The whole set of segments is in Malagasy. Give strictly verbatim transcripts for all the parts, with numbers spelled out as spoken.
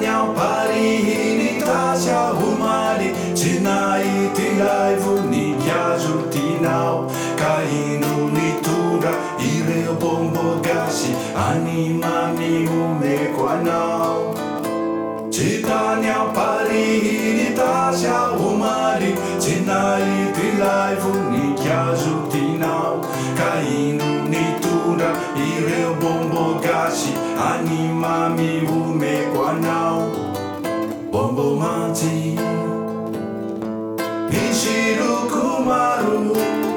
Citania parihini tasya humaly tsy nahity ilay voninkazo tinao ka ino nitondra ireo bombo gasy any mamy omeko anao. Citania parihini tasya humaly tsy nahity ilay voninkazo tinao ka ino nitondra ireo bombo gasy any mamy omeko anao. Bombo mantsy misy loko maro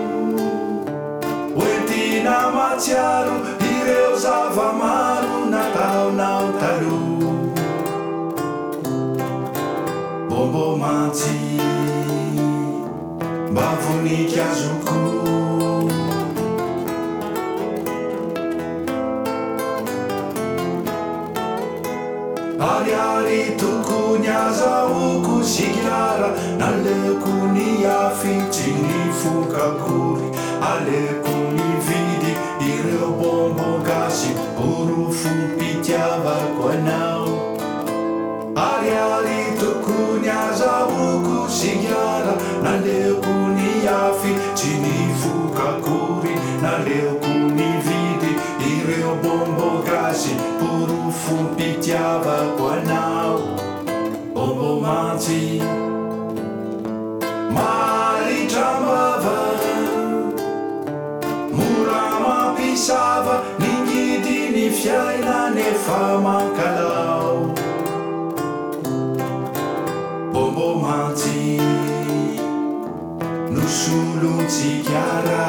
hoentina matsiaro ireo zava-maro nataonao taloha. Bombo mantsy mba voninkazoko ariary tokony azahoako sigara naleko ny afy tsy nifokakory aleko nividy ireo bombo gasy orofompitiavako anao. Ariary tokony azahoako sigara naleko ny afy tsy nifokakory naleko nividy ireo bombo gasy orofompitiavako anao. Bombo mantsy maritrambava mora mampisava ningidy ny fiaina nefa mankalao. Bombo mantsy nosolontsiara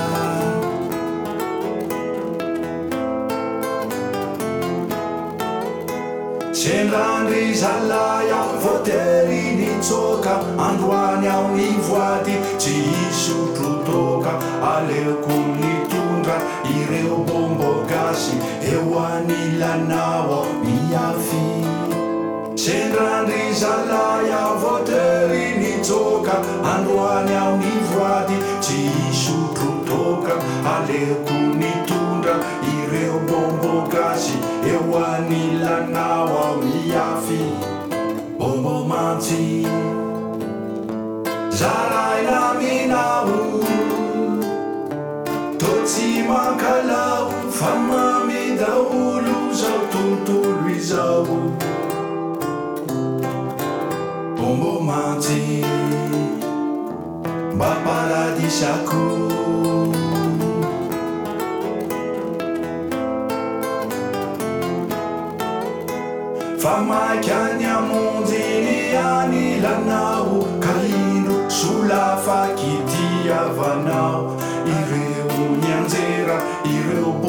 sendrandry zalay aho voatery nitsoka androany aho nivoady tsy hisotro toka aleko nitondra ireo bombo gasy eo anilanao aho miafy. Sendrandry zalay aho voatery nitsoka androany aho nivoady tsy hisotro toka aleko nitondra ireo bombo gasy eo anilanao aho miafy. Bombo mantsy zaray laminao to tsy mankalao fa mamy daholo zao tontolo izao. Bombo mantsy mba paradisako fa maiky any amonjiny anilanao ka ino solafaky tiavanao ireo nianjera ireo